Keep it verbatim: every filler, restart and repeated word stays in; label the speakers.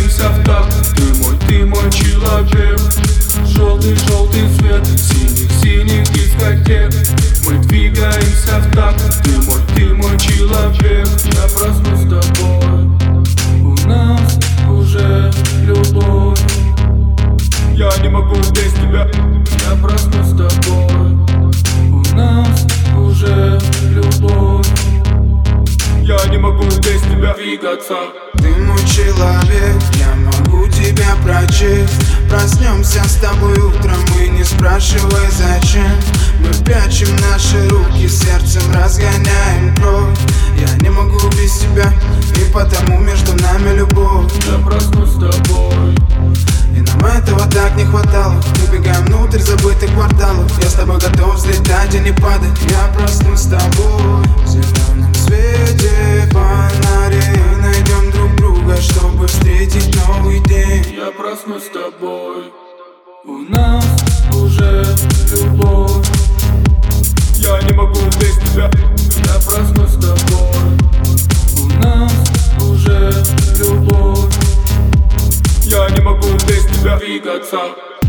Speaker 1: двигаемся в такт. Ты мой, ты мой человек. Желтый, желтый свет синих, синих дискотек. Мы двигаемся в такт. Ты мой, ты мой человек. Я проснусь с тобой. У нас уже любовь. Я не могу без тебя. Я проснусь с тобой. У нас уже любовь. Я не могу без тебя двигаться.
Speaker 2: Ты мой человек, я могу тебя прочесть. Проснемся с тобой утром и не спрашивай зачем. Мы прячем наши руки, сердцем разгоняем кровь. Я не могу без тебя, и потому между нами любовь.
Speaker 1: Я проснусь с тобой.
Speaker 2: И нам этого так не хватало. Убегаем внутрь забытых кварталов. Я с тобой готов взлетать и не падать. Я проснусь с тобой. В зеленом свете фонарей найдем друг друга, чтобы встретить новый день.
Speaker 1: Я проснусь с тобой. У нас уже любовь. Я не могу без тебя. Я проснусь с тобой. У нас уже любовь. Я не могу без тебя двигаться.